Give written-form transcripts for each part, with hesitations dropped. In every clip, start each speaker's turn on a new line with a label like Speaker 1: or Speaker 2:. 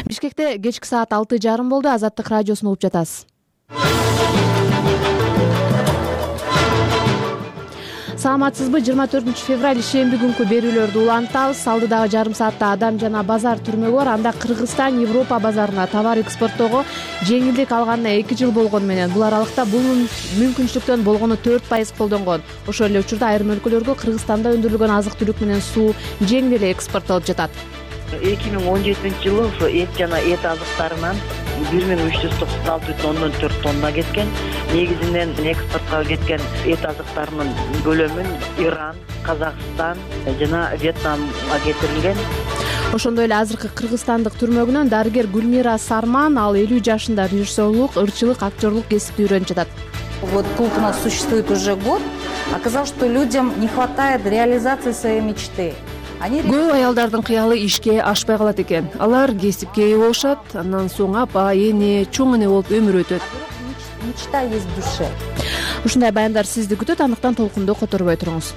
Speaker 1: Бишкекте кечки саат 6:30 болду. Азаттык радиосун угуп жатасыз. Саламатсызбы? 24 февраль ишемби күнкү берүүлөрдү улантабыз. Алдыдагы жарым саатта Адам жана базар түрмөгү бар. Анда Кыргызстан Европа базарына товар экспорттоого жеңилдик алганына 2 жыл болгону менен бул аралыкта бул мүмкүнчүлүктөн болгону 4% колдонгон. Ошол эле учурда айрым өлкөлөргө Кыргызстанда өндүрүлгөн азык-түлүк менен суу жеңил эле экспорттолуп жатат.
Speaker 2: 2017 жылы эт жана эт азыктарынан 1396,4 тонна кеткен. Негизинен экспортко кеткен эт азыктарынын көлөмүн Иран, Казакстан жана Вьетнамга кетирилген.
Speaker 1: Ошондой эле азыркы кыргызстандык түрмөгүнөн дарыгер Гүлмира Сарман, ал 50 жашында режиссерлук, ырчылык, актерлук кесипти үйрөнүп жатат.
Speaker 3: Вот клуб у нас существует уже год. Оказалось, что людям не хватает реализации своей мечты.
Speaker 4: Көп аялдардын кыялы ишке ашпай калат экен. Алар кесипке ээ болушат, андан соң апа, эне, чоң эне болуп өмүр өтөт.
Speaker 3: Мечта есть в душе.
Speaker 1: Ушундай баяндар сизди күтөт, андыктан толкунду которбой туруңуз.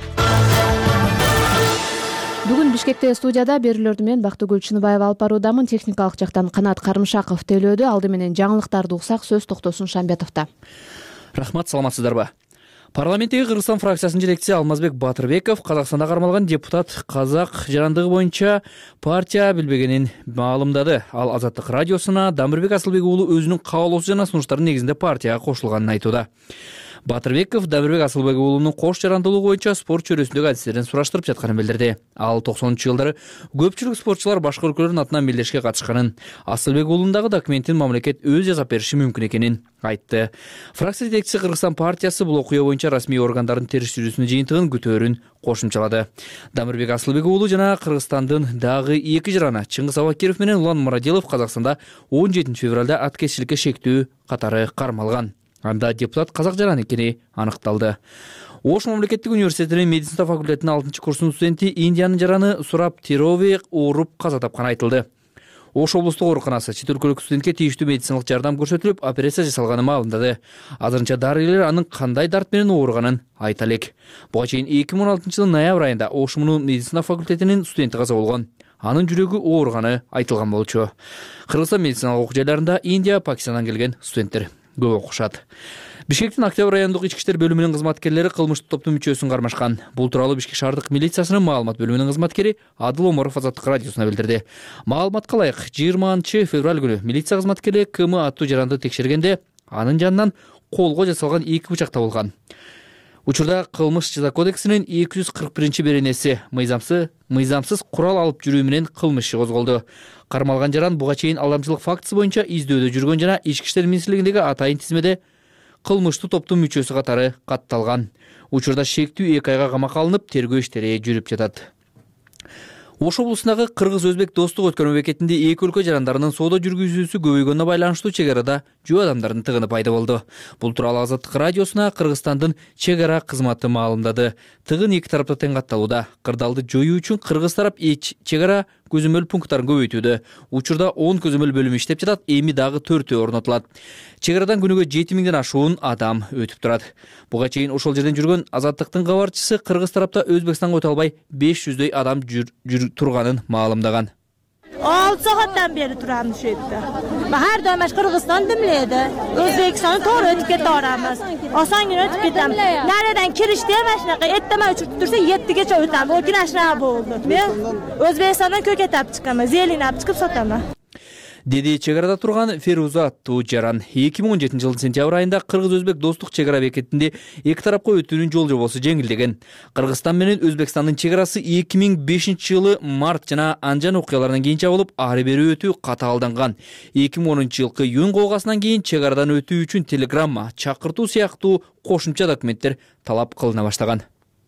Speaker 1: Бүгүн Бишкекте студияда берүүлөрдү мен Бактыгүл Чыныбаева алып баруудамын. Техникалык жактан Канат Карымшаков тейлөөдө. Алды менен жаңылыктарды уксак, сөз токтосун Шамбетовдо.
Speaker 5: Рахмат, саламатсыздарбы? Парламенттеги Кыргызстан фракциясынын жетекчиси Алмазбек Батырбеков Казакстанда кармалган депутат казак жарандыгы боюнча партия билбегенин маалымдады. Ал Азаттык радиосуна Дамырбек Асылбек уулу өзүнүн каалоосу жана сунуштарынын негизинде партияга кошулганын айтууда. Батырбеков Дамырбек Асылбек уулунун кош жарандылыгы боюнча спорт чөйрөсүндөгү адистерин сураштырып жатканын билдирди. Ал 90-жылдары көпчүлүк спортчулар башка өлкөлөрдүн атынан мелдешке катышканын, Асылбек уулундагы документин мамлекет өз жасап бериши мүмкүн экенин айтты. Фракция жетекчиси Кыргызстан партиясы бул окуя боюнча расмий органдардын териштирүүсүнүн жыйынтыгын күтөөрүн кошумчалады. Дамырбек Асылбек уулу жана Кыргызстандын дагы 2 жараны Чыңгыз Абакиров менен Улан Мурадилов Казакстанда 17 февралда аткезчиликке шектүү катары кармалган. Анда депутат казак жаран экени аныкталды. Ош мамлекеттик университетинин медицина факультетинин 6-курсунун студенти Индиянын жараны Сураб Тирови ооруп каза тапканы айтылды. Ош облустук ооруканасы чет өлкөлүк студентке тийиштүү медициналык жардам көрсөтүлүп, операция жасалганы маалымдады. Азырынча дарыгерлер анын кандай дарт менен ооруганын айта элек. Буга чейин 2016 жылдын ноябрь айында Ош медицина факультетинин студенти каза болгон. Анын жүрөгү ооруганы айтылган болчу. Кыргызстан медициналык окуу жайларында Индия, Пакистандан келген студенттер көп окушат. Бишкектин Октябрь райондук ички иштер бөлүмүнүн кызматкерлери кылмыштык топтун мүчөсүн кармашкан. Бул тууралуу Бишкек шаардык милициясынын маалымат бөлүмүнүн кызматкери Адыл Омаров Азаттык радиосуна билдирди. Маалыматка ылайык, 20 февраль күнү милиция кызматкери КМ аттуу жаранды текшергенде анын жанынан колго жасалган 2 бычак табылган. Учурда кылмыш жаза кодексинин 241 беренеси мыйзамсыз курал алып жүрүү менен кылмыш иши козголду. Кармалган жаран буга чейин алдамчылык фактысы боюнча издөөдө жүргөн жана Ички иштер министрлигиндеги атайын тизмеде кылмыштуу топтун мүчөсү катары катталган. Учурда шектүү 2 айга камакка алынып, тергөө иштери жүрүп жатат. Ош облусундагы кыргыз-өзбек достук өткөрмө бекетинде 2 өлкө жарандарынын соода жүргүзүүсү көбөйгөнүнө байланыштуу чек арада жөө адамдардын тыгыны пайда болду. Бул тууралуу Азаттык радиосуна Кыргызстандын чек ара кызматы маалымдады. Тыгын 2 тарапта тең катталууда. Кырдаалды жоюу үчүн Кыргыз тарап чек ара көзөмөл пункттарын көбөйтүүдө. Учурда 10 көзөмөл бөлүмү иштеп жатат, эми дагы 4 орнотулат. Чек арадан күнүгө 7000ден ашуун адам өтүп турат. Буга чейин ошол жерден жүргөн Азаттыктын кабарчысы Кыргыз тарапта Өзбекстанга өтө албай 500дөй адам турганын маалымдаган.
Speaker 6: 6 сағаттан бері тұрамыз şu yerде. Her dömeş Kırgızstan dimleydi. Özbekistan'ı doğru ötüp kete aramız. Asan gün ötüp ketem. Nereden kiriştiğe meşnaka etteme uçurtursa 7 geçe ötem. O gün aşağı boğuldu. Özbekistan'dan kök etap çıkamaz. Zelini ap çıkıp satama.
Speaker 5: Деди чек арада турган Феруза аттуу жаран 2017 жылдын сентябрь айында кыргыз-өзбек достук чек ара бекетинде 2 тарапка өтүүнүн жол жобосу жеңилдеген. Кыргызстан менен Өзбекстандын чек арасы 2005 жылы март жана анжан окуяларынан кийин жабылып, ары бери өтүү катаалданган. 2010 жылкы июнь колгасынан кийин чек арадан өтүү үчүн телеграмма, чакыртуу сыяктуу кошумча документтер талап кылына баштаган.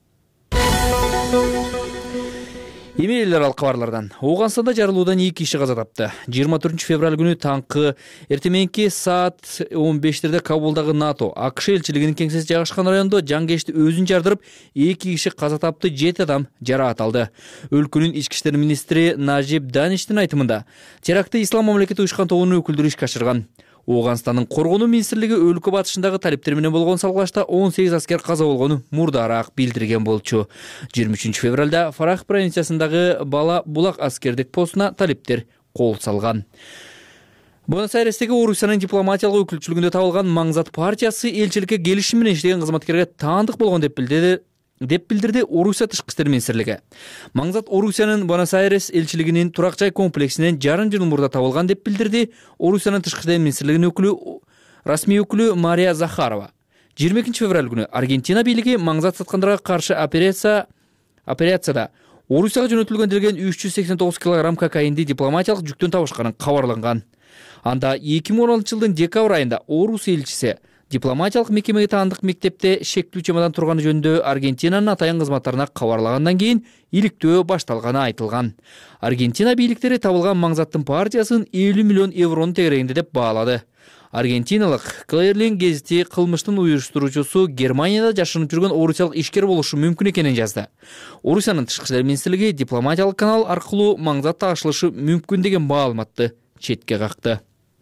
Speaker 5: Эмейлер ал кабарлардан. Ооганстанда жарылуудан 2 киши каза тапты. 24 февраль күнү таңкы эртеменки саат 15-терде Кабулдагы НАТО АКШ элчилигинин кеңсеси жайгашкан райондо жангечти өзүн жардырып, 2 киши каза тапты, 7 адам жараат алды. Өлкөнүн ички иштер министри Нажиб Даништин айтымында, терактты Ислам мамлекети уюшкан тобунун өкүлдөрү ишке ашырган. Ооганстандын коргонуу министрлиги өлкө батышындагы талиптер менен болгон салгылашта 18 аскер каза болгону мурдараак билдирген болчу. 23 февралда Фарах провинциясындагы Бала Булак аскердик постуна талиптер кол салган. Буэнос-Айрестеги Орусиянын дипломатиялык өкүлчүлүгүндө табылган Маңзат партиясы элчиликке келишим менен иштеген кызматкерге таандык болгон деп билдирди Орусия тышкы иштер министрлиги. Маңзат Орусиянын Буэнос-Айрес элчилигинин турак жай комплексинен жарым жыл мурда табылган деп билдирди Орусиянын тышкы иштер министрлигинин расмий өкүлү Мария Захарова. 22 февраль күнү Аргентина бийлиги Маңзат саткандырга каршы операцияда Орусияга жөнөтүлгөн делген 389 килограмм кокаинди дипломатиялык жүктөн табышканын кабарлаган. Анда 2016 жылдын декабрь айында Орус элчиси дипломатиялык мекемеге таандык мектепте шектүү чемодан турганы жөнүндө Аргентинанын атайын кызматтарына кабарлагандан кийин иликтөө башталганы айтылган. Аргентина бийликтери табылган Маңзаттын партиясын 50 миллион евронун тегерегинде деп баалады. Аргентиналык Клэрлин гезити кылмыштын уюштуруучусу Германияда жашынып жүргөн орусиялык ишкер болушу мүмкүн экенин жазды. Орусиянын тышкы иштер министрлиги дипломатиялык канал аркылуу Маңзат тагышылышы мүмкүн деген маалыматты четке какты.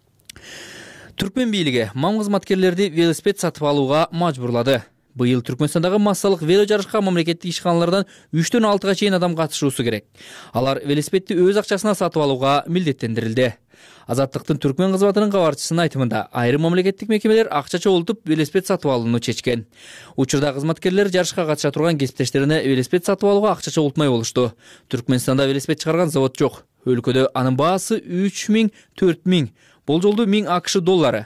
Speaker 5: Түркмен бийлиги мам кызматкерлерди велосипед сатып алууга мажбурлады. Быйыл Түркмөнстандагы массалык вело жарышка мамлекеттик ишканалардан 3-төн 6-га чейин адам катышуусу керек. Алар велосипедти өз акчасына сатып алууга милдеттендирилди. Азаттыктын Түркмен кызматынын кабарчысынын айтымында айрым мамлекеттик мекемелер акча чогултуп велосипед сатып алууну чечкен. Учурда кызматкерлер жарышка катыша турган кесиптештерине велосипед сатып алууга акча чогултмай болушту. Түркменстанда велосипед чыгарган завод жок. Өлкөдө анын баасы 3000-4000, болжолду 1000 АКШ доллары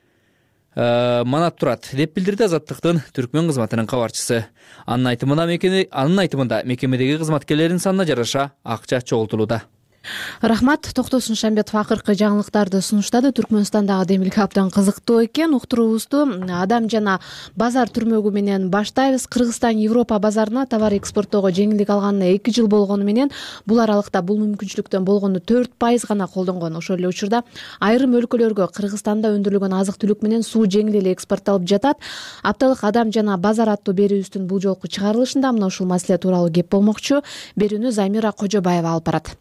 Speaker 5: манат турат, деп билдирди Азаттыктын Түркмен кызматынын кабарчысы. Анын айтымында мекемедеги кызматкерлердин санына жараша акча чогултулууда.
Speaker 1: Рахмат. Токтосун Шамбетов акыркы жаңылыктарды сунуштады. Түркмөнстандагы демилге абдан кызыктуу экен. Уктуруубузду Адам жана базар түрмөгү менен баштайбыз. Кыргызстан Европа базарына товар экспорттоого жеңилдик алганына 2 жыл болгону менен бул аралыкта бул мүмкүнчүлүктөн болгону 4% гана колдонгон. Ошол эле учурда айрым өлкөлөргө Кыргызстанда өндүрүлгөн азык-түлүк менен суу жеңил эле экспортталып жатат. Апталык Адам жана базар аттуу берүүбүздүн бул жолку чыгарылышында мына ушул маселе тууралуу кеп болмокчу. Берүүнү Замира Кожобаева алып барат.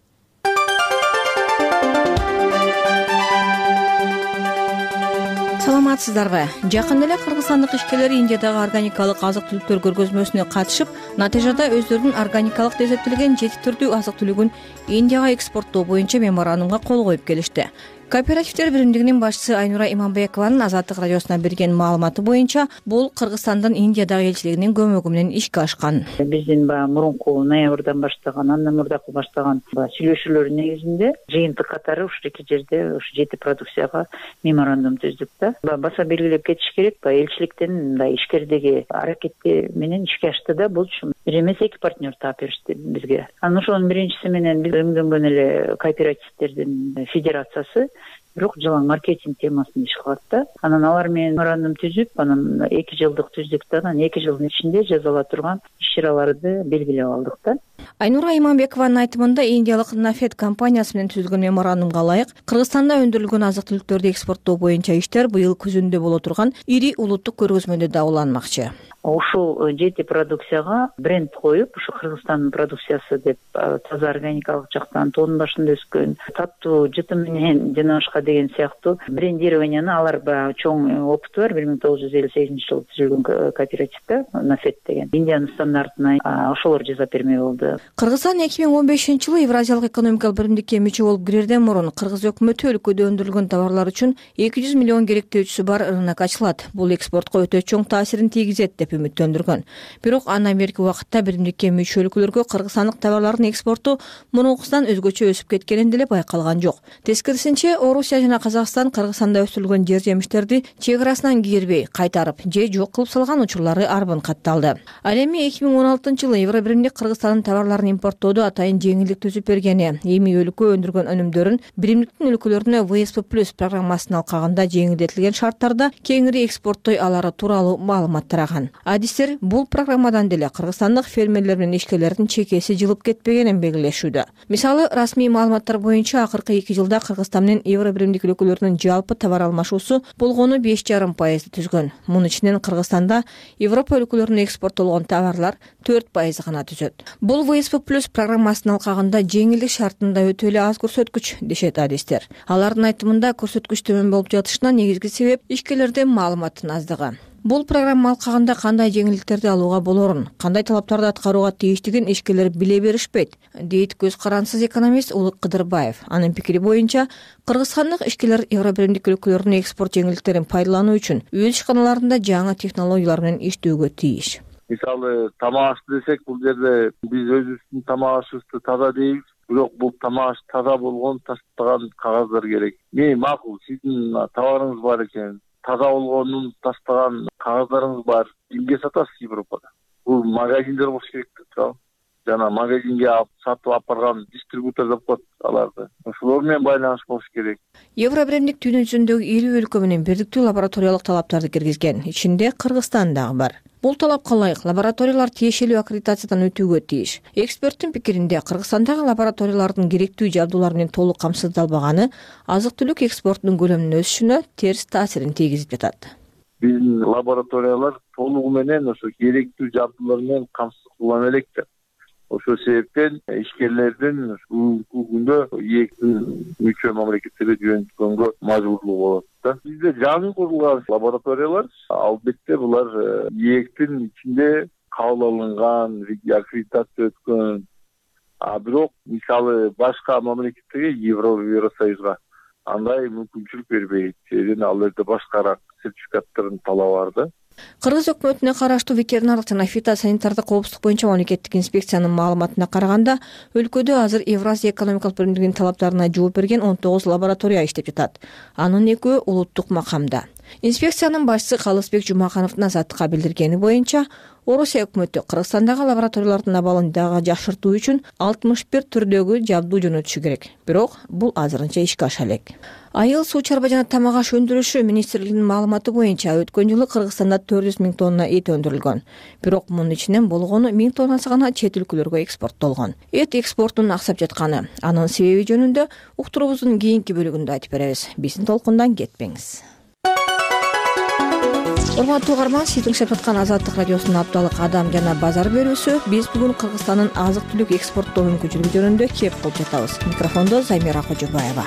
Speaker 7: Саламатсыздарбы? Жакында эле кыргызстандык ишкерлер Индиядагы органикалык азык-түлүктөр көргөзмөсүнө катышып, натыйжада өздөрүнүн органикалык деп эсептелген 7 түрдүү азык-түлүгүн Индияга экспорттоо боюнча меморандумга кол коюп келишти. Кооперативдер биримдигинин башчысы Айнура Иманбекованын Азаттык радиосуна берген маалыматы боюнча, бул Кыргызстандын Индиядагы элчилигинин көмөгү менен ишке ашкан.
Speaker 2: Биздин мурунку ноябрдан баштаган, андан мурдакы баштаган сүйлөшүүлөрдүн негизинде жыйынтык катары ушул эки жерде ушу 7 продукцияга меморандум түздүк да. Баса белгилеп кетиш керек, элчиликтен мындай ишкердеги аракети менен ишке ашты да, бул бир эмес 2 партнер таап беришти бизге. Анан ошонун биринчиси менен биз өңдөнгөн эле кооперативдердин федерациясы бирок жалаң маркетинг темасын иш кылат да. Анан алар менен меморандум түзүп, анан 2 жылдык түздүк да. Анан 2 жылдын ичинде жазыла турган иш-чараларды белгилеп алдык да.
Speaker 7: Айнура Иманбекованын айтымында Индиялык Нафед компаниясы менен түзүлгөн меморандумга ылайык Кыргызстанда өндүрүлгөн азык-түлүктөрдү экспорттоо боюнча иштер быйыл күзүндө боло турган ири улуттук көргөзмөдө да уланмакчы.
Speaker 2: Ушул 7 продукцияга бренд коюп, ушу Кыргызстандын продукциясы деп таза органикалык жактан тоонун башында өскөн, таттуу жыты менен жана башка деген сыяктуу брендированияны алар чоң опыту бар. 1958-жылы түзүлгөн кооперативде Нафед деген Индиянын стандартына ошолор жасап бермек болду.
Speaker 7: Кыргызстан 2015-жылы Евразиялык экономикалык биримдикке мүчө болуп кирерден мурун кыргыз өкмөтү өлкөдө өндүрүлгөн товарлар үчүн 200 миллион керектөөчүсү бар рынок ачылат. Бул экспортко өтө чоң таасирин тийгизет деп үмүттөндүргөн. Бирок андан берки убакытта биримдикке мүчө өлкөлөргө кыргызстандык товарлардын экспорту мурункусунан өзгөчө өсүп кеткенин деле байкалган жок. Тескерисинче, Орусия жана Казакстан Кыргызстанда өстүрүлгөн жер-жемиштерди чек арасынан кийирбей кайтарып же жок кылып салган учурлары арбын катталды. Ал эми 2016-жылы Евробиримдик Кыргызстандын товарларын импорттоодо атайын жеңилдик түзүп бергени, эми өлкө өндүргөн өнүмдөрүн биримдиктин өлкөлөрүнө ВСП+ программасынын алкагында жеңилдетилген шарттарда кеңири экспорттой алары тууралуу маалымат тараган. Адистер бул программадан деле кыргызстандык фермерлер менен ишкерлердин чекеси жылып кетпегенин белгилешүүдө. Мисалы, расмий маалыматтар боюнча акыркы 2 жылда Кыргызстан менен Евробиримдик өлкөлөрүнүн жалпы товар алмашуусу болгону 5,5% түзгөн. Мунун ичинен Кыргызстанда Европа өлкөлөрүнө экспорттолгон товарлар 4% гана түзөт. Бул ВСП+ программасынын алкагында жеңилдик шартында өтө эле аз көрсөткүч, дешет адистер. Алардын айтымында көрсөткүч төмөн болуп жатышына негизги себеп ишкерлердин маалыматтын аздыгы. Бул программа алкагында кандай жеңилдиктерди алууга болорун, кандай талаптарды аткарууга тийиштигин ишкерлер биле беришпейт, дейт көз карансыз экономист Улук Кыдырбаев. Анын пикири боюнча, кыргызстандык ишкерлер Евробиримдик өлкөлөрдүн экспорт жеңилдиктерин пайдалануу үчүн өз ишканаларында жаңы технологиялар менен иштөөгө тийиш.
Speaker 8: Мисалы, тамак аш десек, бул жерде биз өзүбүздүн тамак ашыбызды таза дейбиз, бирок бул тамак аш таза болгон тастаган кагаздар керек. Макул, сиздин товарыңыз бар экен, таза болгонун тастаган кагаздарыңыз бар. Эмге сатасыз Европада? Бул магазиндер болуш керек деп турабы. Жана магазинге алып сатып алып барган дистрибутор деп коет аларды. Ошолор менен байланыш болуш керек.
Speaker 7: Евробиримдик дүйнө жүзүндөгү 50 өлкө менен бирдиктүү лабораториялык талаптарды киргизген. Ичинде Кыргызстан дагы бар. Бул талапка ылайык лабораториялар тиешелүү аккредитациядан өтүүгө тийиш. Эксперттин пикиринде, Кыргызстандагы лабораториялардын керектүү жабдуулар менен толук камсыздалбаганы азык-түлүк экспортунун көлөмүнүн өсүшүнө терс таасирин тийгизип жатат.
Speaker 8: Биздин лабораториялар толугу менен ошо керектүү жабдуулар менен камсыздалбай элек. Ошол себептен ишкерлердин бүгүнкү күндө ээктин мүчө мамлекеттерге жөнөткөнгө мажбурлугу болот да. Бизде жаңы курулган лабораториялар, албетте булар ээктин ичинде кабыл алынган, аккредитация өткөн. Бирок мисалы башка мамлекеттерге, Евросоюзга андай мүмкүнчүлүк бербейт. Себеби ал жерде башкараак сертификаттардын талабы бар да.
Speaker 7: Кыргыз өкмөтүнө караштуу ветеринардык жана фитосанитардык коопсуздук боюнча мамлекеттик инспекциянын маалыматына караганда, өлкөдө азыр Евразия экономикалык биримдигинин талаптарына жооп берген 19 лаборатория иштеп жатат. Анын 2-өө улуттук макамда. Инспекциянын башчысы Калысбек Жумакановдун Азаттыкка билдиргени боюнча, Орусия өкмөтү Кыргызстандагы лабораториялардын абалын дагы жакшыртуу үчүн 61 түрдөгү жабдуу жөнөтүшү керек. Бирок бул азырынча ишке аша элек. Айыл, суу чарба жана тамак аш өндүрүшү министрлигинин маалыматы боюнча өткөн жылы Кыргызстанда 400 000 тонна эт өндүрүлгөн. Бирок мунун ичинен болгону 1000 тоннасы гана чет өлкөлөргө экспорттолгон. Эт экспортунун аксап жатканы, анын себеби жөнүндө уктуруубуздун кийинки бөлүгүндө айтып беребиз. Биздин толкундан кетпеңиз. Урматтуу угарман, сиз тыңшап жаткан Азаттык радиосунун апталык Адам жана базар берүүсү. Биз бүгүн Кыргызстандын азык-түлүк экспорттоо мүмкүнчүлүгү жөнүндө кеп кылып жатабыз. Микрофондо Замира Кожобаева.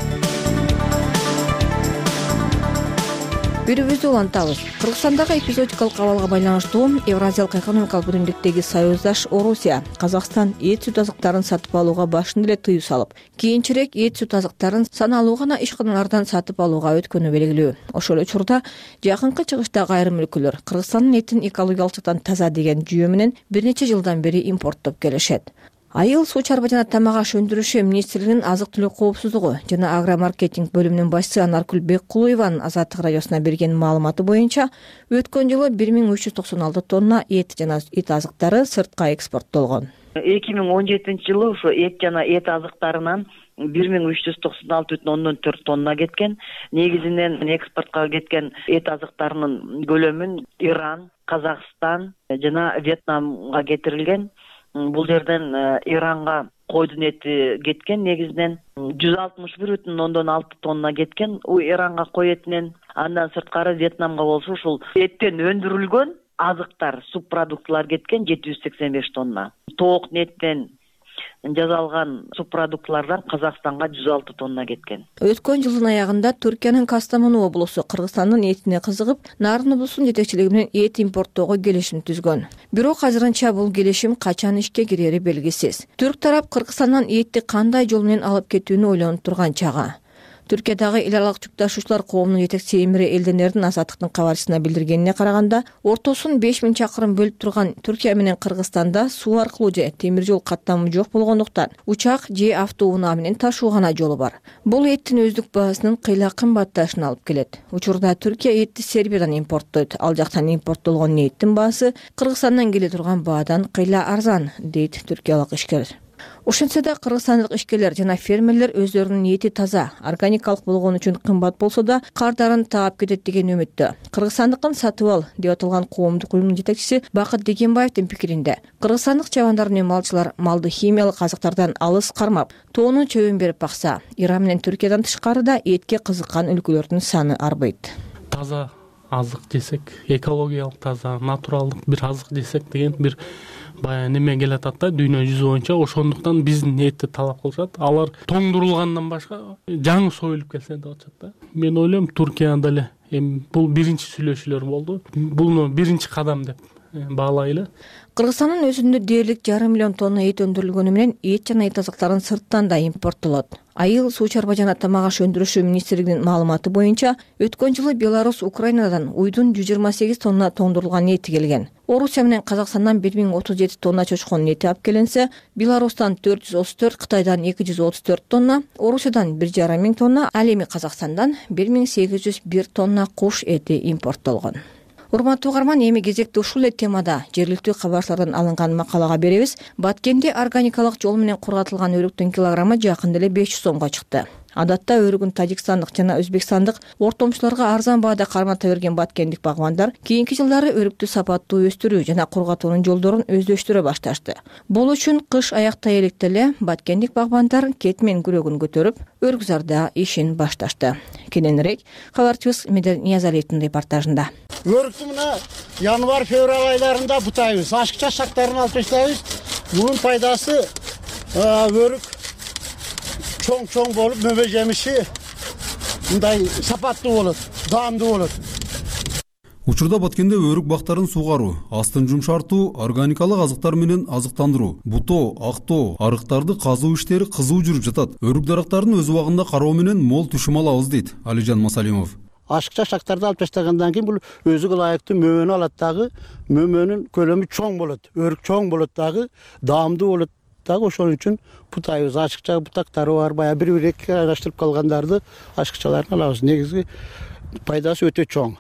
Speaker 7: Берүүбүздү улантабыз. Кыргызстандагы эпизодикалык абалга байланыштуу Евразиялык экономикалык биримдиктеги союздаш Орусия Казакстан эт сүт азыктарын сатып алууга башында эле тыюу салып, кийинчерээк эт сүт азыктарын саналуу гана ишканалардан сатып алууга өткөнү белгилүү. Ошол учурда жакынкы чыгыштагы айрым өлкөлөр Кыргызстандын этин экологиялык жактан таза деген жүйө менен бир нече жылдан бери импорттоп келишет. Айыл, суу чарба жана тамак аш өндүрүшү министрлигинин азык-түлүк коопсуздугу жана агромаркетинг бөлүмүнүн башчысы Анаркүл Беккулуеванын Азаттык радиосуна берген маалыматы боюнча, өткөн жылы 1396 тонна эт жана эт азыктары сыртка экспорттолгон.
Speaker 2: 2017 жылы ошо эт жана эт азыктарынан 1396,4 тонна кеткен. Негизинен экспортко кеткен эт азыктарынын көлөмүн Иран, Казакстан жана Вьетнамга кетирилген. Бул жерден Иранга койдун эти кеткен, негизинен 161,6 тонна кеткен. Иранга кой этинен, андан сырткары Вьетнамга болсо ушул эттен өндүрүлгөн азыктар, субпродуктылар кеткен 785 тонна. Тоок эттен жасалган субпродуктылардан Казакстанга 106 тонна кеткен.
Speaker 7: Өткөн жылдын аягында Түркиянын Кастамону облусу Кыргызстандын этине кызыгып, Нарын облусунун жетекчилиги менен эт импорттоого келишим түзгөн. Бирок азырынча бул келишим качан ишке кирери белгисиз. Түрк тарап Кыргызстандан этти кандай жол менен алып кетүүнү ойлонуп турган чагы. Түркиядагы эл аралык жүк ташуучулар коомунун жетекчиси Эмире Элденердин Азаттыктын кабарчысына билдиргенине караганда, ортосун 5000 чакырым бөлүп турган Түркия менен Кыргызстанда суу аркылуу же темир жол каттамы жок болгондуктан учак же автоунаа менен ташуу гана жолу бар. Бул эттин өздүк баасынын кыйла кымбатташына алып келет. Учурда Түркия этти Сербиядан импорттойт. Ал жактан импорттолгон эттин баасы Кыргызстандан келе турган баадан кыйла арзан, дейт түркиялык ишкер. Ошентсе да кыргызстандык ишкерлер жана фермерлер өздөрүнүн эти таза, органикалык болгон үчүн кымбат болсо да кардарын таап кетет деген үмүттө. Кыргызстандыкын сатып ал деп аталган коомдук уюмдун жетекчиси Бакыт Дегенбаевдин пикиринде, кыргызстандык чабандар менен малчылар малды химиялык азыктардан алыс кармап, тоонун чөбүн берип бакса, Иран менен Түркиядан тышкарыда этке кызыккан өлкөлөрдүн саны арбайт.
Speaker 9: Таза азык десек, экологиялык таза, натуралдык бир азык десек деген бир баягы неме келатат да дүйнө жүзү боюнча, ошондуктан биздин этти талап кылышат. Алар тоңдурулгандан башка жаңы союлуп келсе деп атышат да. Мен ойлойм Туркияда эле эми бул биринчи сүйлөшүүлөр болду. Буну биринчи кадам деп баалайлы.
Speaker 7: Кыргызстандын өзүндө дээрлик 1,5 миллион тонна эт өндүрүлгөнү менен эт жана эт азыктарын сырттан да импорттолот. Айыл суу чарба жана тамак аш өндүрүшү министрлигинин маалыматы боюнча, өткөн жылы Беларусь Украинадан уйдун 128 тонна тоңдурулган эти келген. Орусия менен Казакстандан 1037 тонна чочконун эти алып келинсе, Беларустан 434, Кытайдан 234 тонна, Орусиядан 1,5 миң тонна, ал эми Казакстандан 1801 тонна куш эти импорттолгон. Урматтуу угарман, эми кезекти ушул эле темада жергиликтүү кабарчылардан алынган макалага беребиз. Баткенде органикалык жол менен кургатылган өрүктүн килограммы жакында эле 500 сомго чыкты. Адатта өрүгүн тажикстандык жана өзбекстандык ортомчуларга арзан баада кармата берген баткендик багбандар кийинки жылдары өрүктү сапаттуу өстүрүү жана кургатуунун жолдорун өздөштүрө башташты. Бул үчүн кыш аяктай электе эле баткендик багбандар кет менен күрөгүн көтөрүп, өргүзарда ишин башташты. Кененирээк кабарчыбыз Медер Ниязалиевдин репортажында.
Speaker 10: Өрүктү мына январь-февраль айларында бутайбыз, ашыкча шактарын алып таштайбыз. Бунун пайдасы өрүк чоң болуп, мөбө жемиши мындай сапаттуу болот, даамдуу болот.
Speaker 11: Учурда Баткенде өрүк бактарын сугаруу, астын жумшартуу, органикалык азыктар менен азыктандыруу, бутоо, актоо, арыктарды казуу иштери кызуу жүрүп жатат. Өрүк дарактарын өз убагында кароо менен мол түшүм алабыз дейт Алижан Масалимов.
Speaker 10: Ашыкча шактарды алып таштагандан кийин бул өзүгө ылайыктуу мөмөнү алат дагы, мөмөнүн көлөмү чоң болот, өрүк чоң болот дагы, даамдуу болот дагы. Ошон үчүн бутайбыз. Ашыкча бутактары бар, баягы бир-бирге аралаштырып калгандарды ашыкчаларын алабыз. Негизги пайдасы өтө чоң.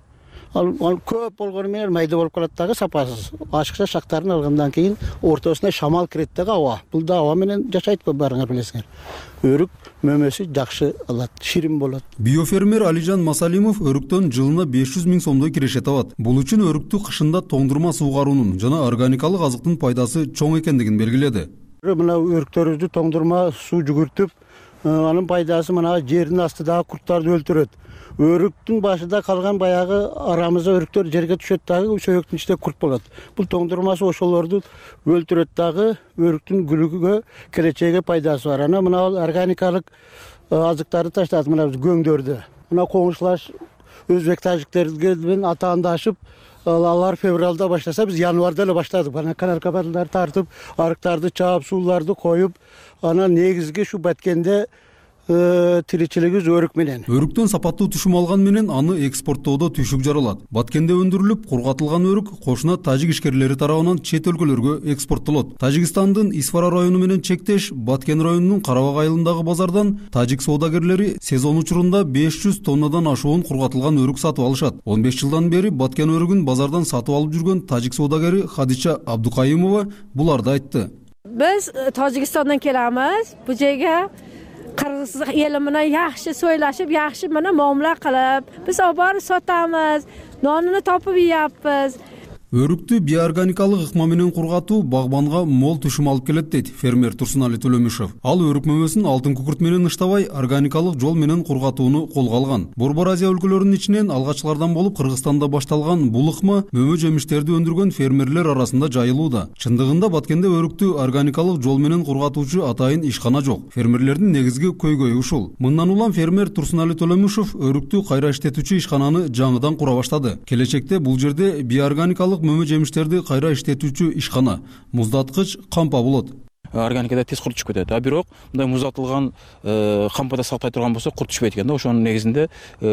Speaker 10: Ал көп болгону менен майда болуп калат дагы, сапасыз. Ашыкча шактарын алгандан кийин ортосуна шамал кирет дагы, аба. Бул да аба менен жашайт го, баарыңар билесиңер. Өрүк мөмөсү жакшы алат, ширин болот.
Speaker 11: Биофермер Алижан Масалимов өрүктөн жылына 500 миң сомдой киреше табат. Бул үчүн өрүктү кышында тоңдурма суугаруунун жана органикалык азыктын пайдасы чоң экендигин белгиледи.
Speaker 10: Мына өрүктөрүбүздү тоңдурма суу жүгүртүп, анын пайдасы мына жердин астындагы курттарды өлтүрөт. Өрүктүн башында калган баягы арамызда өрүктөр жерге түшөт дагы, сөөктүн ичинде курт болот. Бул тоңдурмасы ошолорду өлтүрөт дагы, өрүктүн күлүгүгө, келечеге пайдасы бар. Ана мына органикалык азыктарды таштат, мына көңдөрдү. Мына коңушлаш өзбек тажиктерге менен атаандашып, алар февралда баштаса, биз январда эле баштадык. Ана канал-кабарларды тартып, арыктарды чаап, сууларды коюп, ана негизги шу Баткенде тиричилигибиз өрүк менен.
Speaker 11: Өрүктөн сапаттуу түшүм алган менен аны экспорттоодо түйшүк жаралат. Баткенде өндүрүлүп, кургатылган өрүк кошуна тажик ишкерлери тарабынан чет өлкөлөргө экспорттолот. Тажикстандын Исфара району менен чектеш Баткен районунун Карабак айылындагы базардан тажик соодагерлери сезон учурунда 500 тоннадан ашуун кургатылган өрүк сатып алышат. 15 жылдан бери Баткен өрүгүн базардан сатып алып жүргөн тажик соодагери Хадича Абдукайымова буларды айтты.
Speaker 12: Биз Тажикстандан келебиз. Бу жерге Кыргыз ели менен yaxshi so'ylashib, yaxshi mana muomala qilib, biz olib borib sotamiz, nonini topib yeyapmiz.
Speaker 11: Өрүктү биоорганикалык ыкма менен кургатуу багбанга мол түшүм алып келет дейт фермер Турсунали Төлөмүшев. Ал өрүк мөмөсүн алтын күкүрт менен ыштабай, органикалык жол менен кургатууну колго алган. Борбор Азия өлкөлөрүнүн ичинен алгачкылардан болуп Кыргызстанда башталган бул ыкма мөмө жемиштерди өндүргөн фермерлер арасында жайылууда. Чындыгында Баткенде өрүктү органикалык жол менен кургатуучу атайын ишкана жок. Фермерлердин негизги көйгөйү ушул. Мындан улам фермер Турсунали Төлөмүшев өрүктү кайра иштетүүчү ишкананы жаңыдан кура баштады. Келечекте бул жерде биоорганикалык мөмө жемиштерди кайра иштетүүчү ишкана, муздаткыч, кампа болот.
Speaker 13: Органикада тез курт түшүп кетет. Бирок мындай муздатылган кампада сактай турган болсо курт түшпөйт экен да. Ошонун негизинде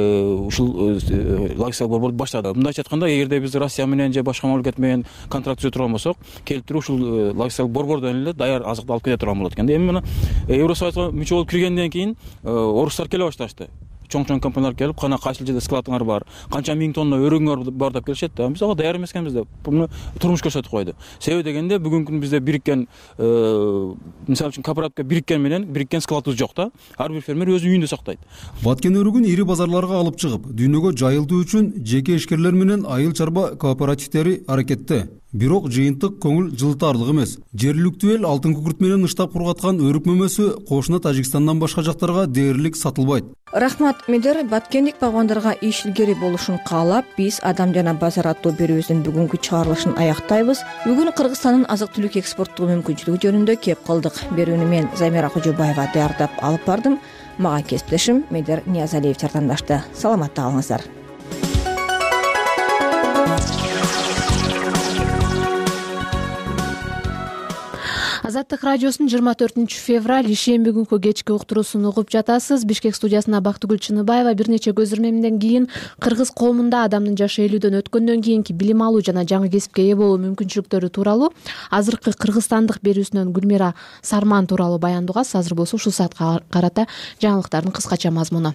Speaker 13: ушул логистикалык борбор баштады. Мындайча айтканда, эгерде биз Россия менен же башка мамлекет менен контракт түзө турган болсок, келип туруп ушул логистикалык борбордон эле даяр азыкты алып кете турган болот экен. Эми мына Евросоюзга мүчө болуп киргенден кийин орустар келе башташты. Чоң компаниялар келип, кана кайсы жерде складыңар бар, канча миң тонна өрүгүңөр бар деп келишет да. Биз ага даяр эмес экенбиз деп буну турмушка көчөрүп койду. Себеби дегенде бүгүнкү күндө бизде бириккен, мисалы үчүн кооперативге бириккен менен бириккен складыбыз жок да. Ар бир фермер өз үйүндө сактайт.
Speaker 11: Баткен өрүгүн ири базарларга алып чыгып, дүйнөгө жайылтуу үчүн жеке ишкерлер менен айыл чарба кооперативдери аракетте. Бирок жыйынтык көңүл жылытарлык эмес. Жергиликтүү эл алтын күкүрт менен ыштап кургаткан өрүк мөмөсү кошуна Тажикстандан башка жактарга дээрлик сатылбайт.
Speaker 7: Рахмат Медер. Баткендик багбандарга иш илгери болушун каалап, биз Адам жана базар аттуу берүүбүздүн бүгүнкү чыгарылышын аяктайбыз. Бүгүн Кыргызстандын азык-түлүк экспорттоо мүмкүнчүлүгү жөнүндө кеп кылдык. Берүүнү мен Замира Кожобаева даярдап алып бардым. Мага кесиптешим Медер Ниязалиев жардамдашты. Саламатта калыңыздар.
Speaker 1: Азаттык радиосунун 24-февраль ишемби күнкү кечки уктуруусун угуп жатасыз. Бишкек студиясына Бактыгүл Чыныбаева бир нече көзөрмөмдөн кийин кыргыз коомунда адамдын жашы 50дөн өткөндөн кийинки билим алуу жана жаңы кесипке ээ болуу мүмкүнчүлүктөрү тууралуу азыркы кыргызстандык берүүсүнөн Гүлмира Сарман тууралуу баяндоо угасыз. Азыр болсо ушул саатка карата жаңылыктардын кыскача мазмуну.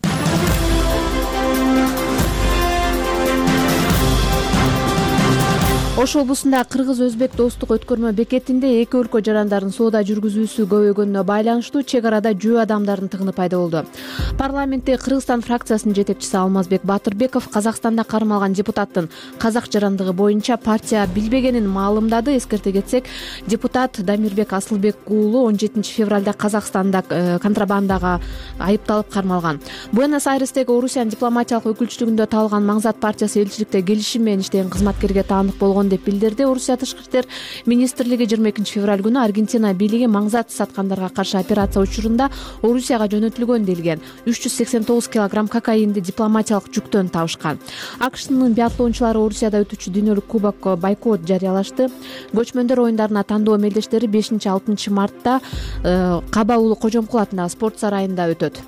Speaker 1: Ош облусунда кыргыз-өзбек достук өткөрмө бекетинде эки өлкө жарандарын соода жүргүзүүсү көбөйгөнүнө байланыштуу чек арада жөө адамдардын тыгыны пайда болду. Парламентте Кыргызстан фракциясынын жетекчиси Алмазбек Батырбеков Казакстанда кармалган депутаттын казак жарандыгы боюнча партия билбегенин маалымдады. Эскерте кетсек, депутат Дамирбек Асылбек уулу 17-февралда Казакстанда контрабандага айыпталып кармалган. Буэнос-Айрестеги Орусиянын дипломатиялык өкүлчүлүгүндө табылган Маңзат партиясы элчиликте келишим менен иштеген кызматкерге таандык болгон деп билдирди. Орусия тышкы иштер министрлиги 22-февраль күнү Аргентина бийлиги Маңзат саткандарга каршы операция учурунда Орусияга жөнөтүлгөн делген 389 килограмм кокаинди дипломатиялык жүктөн табышкан. АКШнын биатлончулары Орусияда өтүүчү дүйнөлүк кубокко бойкот жарыялашты. Көчмөндөр оюндарына тандоо мелдештери 5-6 мартта Каба уулу Кожомкул атындагы спорт сарайында өтөт.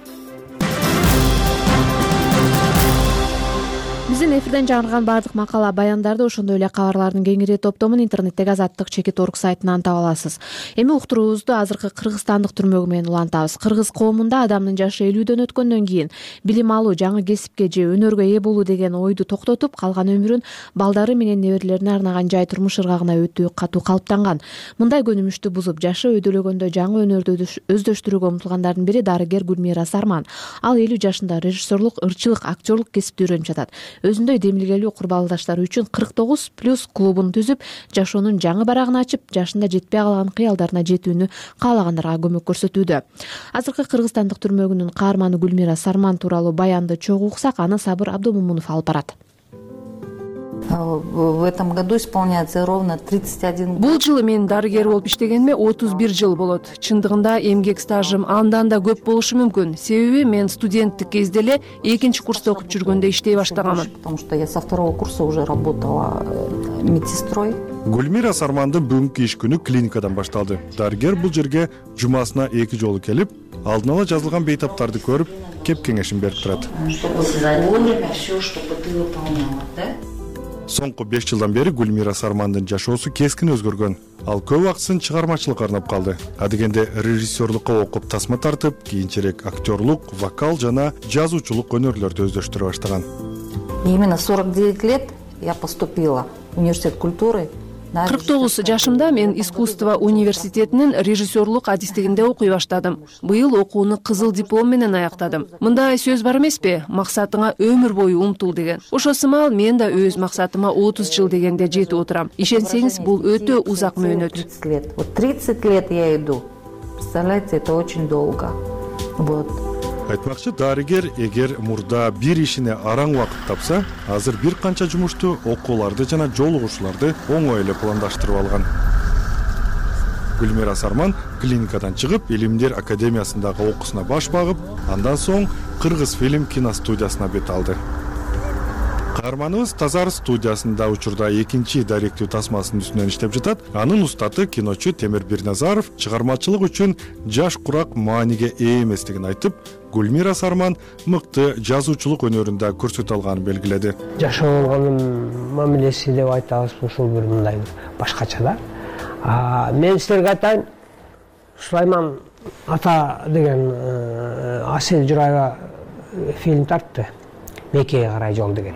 Speaker 1: Биздин эфирден жаңырган бардык макала баяндарды, ошондой эле кабарлардын кеңири топтомун интернеттеги azattik.org сайтынан таба аласыз. Эми уктуруубузду азыркы кыргызстандык түрмөгү менен улантабыз. Кыргыз коомунда адамдын жашы 50дөн өткөндөн кийин билим алуу, жаңы кесипке же өнөргө ээ болуу деген ойду токтотуп, калган өмүрүн балдары менен неберелерине арнаган жай турмуш ыргагына өтүү катуу калыптанган. Мындай көнүмүштү бузуп, жашы өйдөлөгөндө жаңы өнөрдү өздөштүрүүгө умтулгандардын бири дарыгер Гүлмира Сарман. Ал 50 жашында режиссерлук, ырчылык, актерлук кесипти үйрөнүп жатат. Өзүндөй демилгелүү курбалдаштары үчүн 49+ клубун түзүп, жашоонун жаңы барагын ачып, жашында жетпей калган кыялдарына жетүүнү каалагандарга көмөк көрсөтүүдө. Азыркы кыргызстандык түрмөгүнүн каарманы Гүлмира Сарман тууралуу баянды чогуу уксак, аны Сабыр Абдумумунов алып барат.
Speaker 3: В этом году исполняется ровно 31 год.
Speaker 4: Бул жылы мен дарыгер болуп иштегениме 31 жыл болот. Чындыгында эмгек стажым андан да көп болушу мүмкүн. Себеби мен студенттик кезде эле 2-курста окуп жүргөндө иштей баштаганмын.
Speaker 3: Потому что я со 2 курса уже работала медсестрой.
Speaker 14: Гүлмира Сармандын бүгүнкү иш күнү клиникадан башталды. Дарыгер бул жерге жумасына 2 жолу келип, алдын ала жазылган бейтаптарды көрүп, кеп кеңешин берип турат.
Speaker 3: Чтобы вовремя всё, чтобы ты выполняла, да?
Speaker 14: Соңку 5 жылдан бери Гүлмира Сармандын жашоосу кескин өзгөргөн. Ал көп акысын чыгармачылыкка арнап калды. Адегенде режиссерлукка окуп тасма тартып, кийинчерээк актерлук, вокал жана жазуучулук өнөрлөрдү өздөштүрө баштаган.
Speaker 3: Именно 49 лет я поступила в университет культуры.
Speaker 4: 49 жашымда мен искусство университетинин режиссерлук адистигинде окуй баштадым. Быйыл окууну кызыл диплом менен аяктадым. Мындай сөз бар эмеспи? Максатыңа өмүр бою умтул деген. Ошо сымал мен да өз максатыма 30 жыл дегенде жетип отурам. Ишенсеңиз, бул өтө узак мөөнөт.
Speaker 3: 30 лет. Вот 30 лет я иду. Представляете, это очень долго. Вот.
Speaker 14: Айтмакчы, дарыгер эгер мурда бир ишине араң убакыт тапса, азыр бир канча жумушту, окууларды жана жолугушууларды оңой эле пландаштырып алган. Гүлмира Сарман клиникадан чыгып, Илимдер академиясындагы окуусуна баш багып, андан соң Кыргыз фильм киностудиясына бет алды. Каарманыбыз Тазар студиясында учурда 2-чи даректүү тасмасынын үстүнөн иштеп жатат. Анын устаты киночу Темир Бирназаров чыгармачылык үчүн жаш курак мааниге ээ эместигин айтып, Гүлмира Сарман мыкты жазуучулук өнөрүндө көрсөтө алганын белгиледи.
Speaker 15: Жашоо болгонун мамилеси деп айтабыз, ушул бир мындай башкача да. Мен силерге айтайын, Сулайман ата деген Асел Журайга фильм тартты. Меккеге карай жол деген.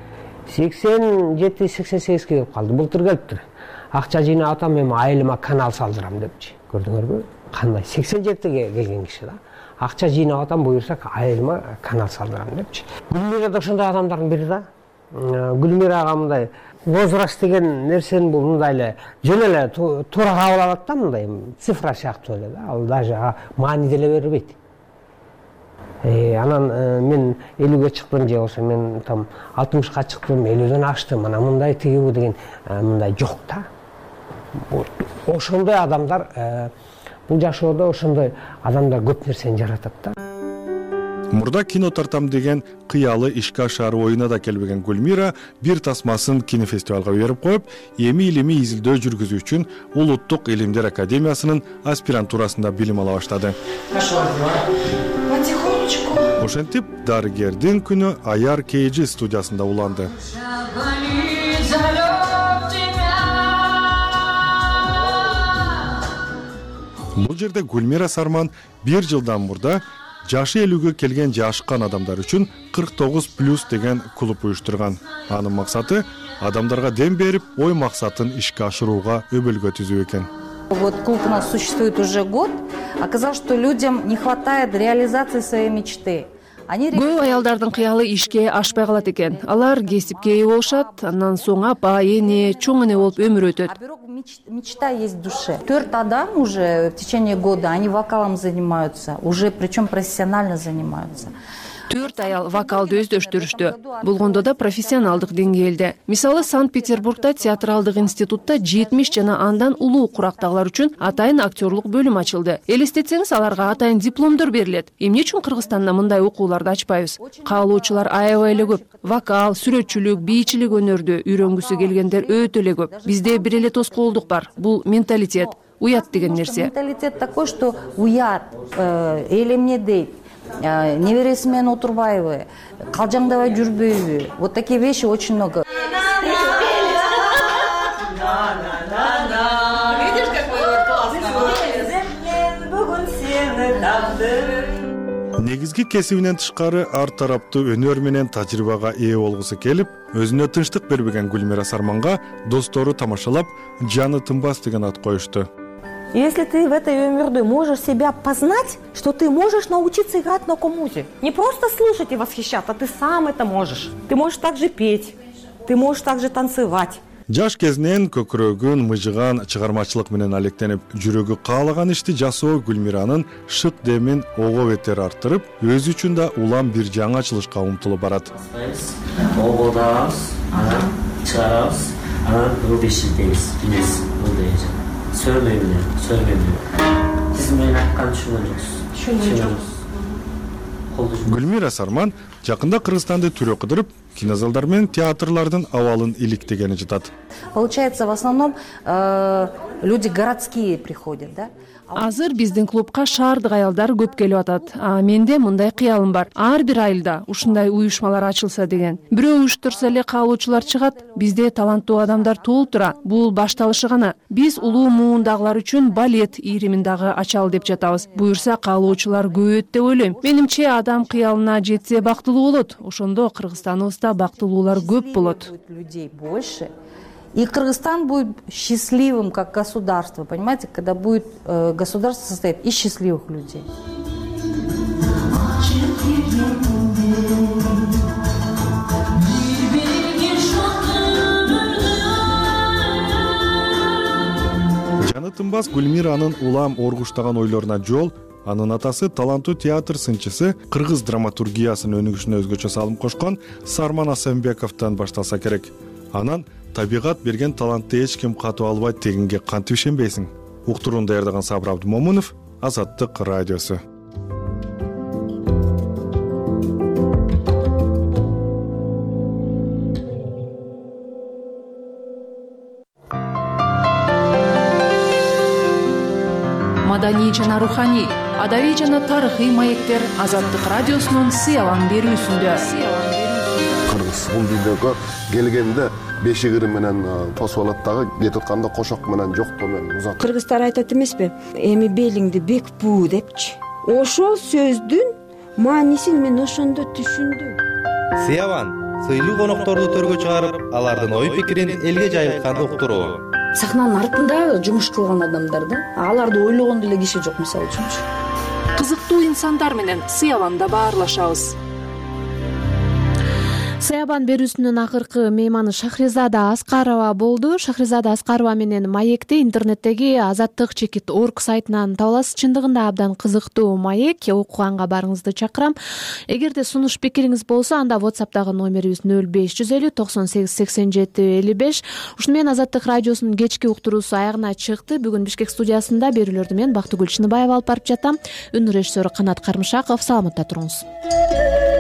Speaker 15: 87-88 келип калды. Былтыр келиптир. Акча жыйнап атам, мен айылыма канал салдырам депчи. Көрдүңөрбү? Кандай 87-ге келген киши да. Акча жыйнап атам, буюрса айылыма канал салдырам депчи. Гүлмира да ошондой адамдардын бири да. Гүлмира ага мындай возраст деген нерсени бул мындай эле жөн эле туура кабыл алат да, мындай цифра сыяктуу эле да, ал даже маани деле бербейт. Анан мен 50-ге чыктым же болбосо мен там 60-ка чыктым, 50-дөн аштым, анан мындай тигиби деген мындай жок да. Ошондой адамдар бул жашоодо ошондой адамдар көп нерсени жаратат да.
Speaker 14: Мурда кино тартам деген кыялы ишке ашары оюна да келбеген Гүлмира бир тасмасын кинофестивалга берип коюп, эми илимий изилдөө жүргүзүү үчүн Улуттук илимдер академиясынын аспирантурасында билим ала баштады. Ошентип дарыгердин күнү Аяр KG студиясында уланды. Бул жерде Гүлмира Сарман бир жылдан мурда жашы 50-ге келген жашкан адамдар үчүн 49+ деген клуб уюштурган. Анын максаты адамдарга дем берип, ой максатын ишке ашырууга өбөлгө түзүү экен.
Speaker 3: Вот клуб у нас существует уже год. Оказалось, что людям не хватает реализации своей мечты.
Speaker 4: Көп аялдардын кыялы ишке ашпай калат экен. Алар кесипке ээ болушат, андан соң апа, эне, чоң эне болуп өмүр өтөт.
Speaker 3: Мечта есть в душе. 4 адам уже в течение года, они вокалом занимаются, уже причем профессионально занимаются.
Speaker 4: 4 аял вокалды өздөштүрүштү. Болгондо да профессионалдык деңгээлде. Мисалы Санкт-Петербургда театралдык институтта 70 жана андан улуу курактагылар үчүн атайын актерлук бөлүм ачылды. Элестетсеңиз, аларга атайын дипломдор берилет. Эмне үчүн Кыргызстанда мындай окууларды ачпайбыз? Каалоочулар аябай эле көп. Вокал, сүрөтчүлүк, бийчилик өнөрдү үйрөнгүсү келгендер өтө эле көп. Бизде бир эле тоскоолдук бар. Бул менталитет, уят деген нерсе.
Speaker 3: Менталитет такой, что уят, элемне дейт. Невересимен отурбайбы, калжаңдабай жүрбөйбү. Вот такие вещи очень много.
Speaker 16: Видишь, какой вот классный.
Speaker 14: Негизги кесибинен тышкары ар тараптуу өнөр менен тажрыйбага ээ болгусу келип, өзүнө тынчтык бербеген Гүлмира Сарманга достору тамашалап, жаны тынбас деген ат коюшту.
Speaker 16: Если ты в этой өмүрдө можешь себя познать, что ты можешь научиться играть на комузе. Не просто слушать и восхищаться, ты сам это можешь. Ты можешь также петь, ты можешь также танцевать.
Speaker 14: Жаш кезинен көкүрөгүн мыжыган чыгармачылык менен алектенип, жүрөгү каалаган ишти жасоо Гүлмиранын шык демин ого бетер арттырып, өзү үчүн да улам бир жаңы ачылышка умтулуп барат.
Speaker 17: Огодабыз, анан чыгарабыз, анан ылдышыбыз, билесиз, сөйлөйбү. Сиз менин айтканымды түшүнгөн жоксуз.
Speaker 14: Гүлмира Сарман жакында Кыргызстанды түрө кыдырып, кинозалдар менен театрлардын абалын иликтегени жатат.
Speaker 3: Получается, в основном люди городские приходят, да?
Speaker 4: Азыр биздин клубка шаардык аялдар көп келип атат. Менде мындай кыялым бар. Ар бир айылда ушундай уюшмалар ачылса деген. Бирөө уюштурса эле каалоочулар чыгат. Бизде таланттуу адамдар толуп тура. Бул башталышы гана. Биз улуу муундагылар үчүн балет ийримин дагы ачалы деп жатабыз. Буюрса каалоочулар көбөйөт деп ойлойм. Менимче адам кыялына жетсе бактылуу болот. Ошондо Кыргызстаныбызда бактылуулар көп болот.
Speaker 3: Людей больше. И Кыргызстан будет счастливым как государство, понимаете, когда будет государство состоит из счастливых людей.
Speaker 14: Жаны тынбас Гүлмиранын улам оргуштаган ойлоруна жол, анын атасы таланттуу театр сынчысы, кыргыз драматургиясынын өнүгүшүнө өзгөчө салым кошкон Сарман Асенбековдон башталса керек. Анан табигат берген талантты эч ким катып албайт дегенге кантип ишенбейсиң? Уктурууну даярдаган Сабыр Абдымомунов, Азаттык радиосу.
Speaker 4: Маданий жана руханий, адабий жана тарыхый маектер Азаттык радиосунун сыялан берүүсүндө.
Speaker 18: Кыргыз бул дүйнөгө келгенде бешигири менен тосуп алат дагы, кетип атканда кошок менен жоктоо менен узат.
Speaker 19: Кыргыздар айтат эмеспи? Эми белиңди бек буу депчи. Ошол сөздүн маанисин мен ошондо түшүндүм.
Speaker 20: Сыяван сыйлуу конокторду төргө чыгарып, алардын ой пикирин элге жайылткан уктуруу.
Speaker 21: Сахнанын артында жумуш кылган адамдар да, аларды ойлогон деле киши жок, мисалы үчүнчү.
Speaker 4: Кызыктуу инсандар менен Сыяванда баарлашабыз.
Speaker 1: Саябан берүүсүнүн акыркы мейманы Шахризада Аскарова болду. Шахризада Аскарова менен маекти интернеттеги azattik.org сайтынан таба аласыз. Чындыгында абдан кызыктуу маек, окуганга барыңызды чакырам. Эгерде сунуш пикириңиз болсо, анда WhatsApp'тагы номерибиз 0550 98 87 55. Ушуну менен Азаттык радиосунун кечки уктуруусу аягына чыкты. Бүгүн Бишкек студиясында берүүлөрдү мен Бактыгүл Чыныбаева алып барып жатам. Үн режиссеру Канат Кармышаков. Саламатта туруңуз.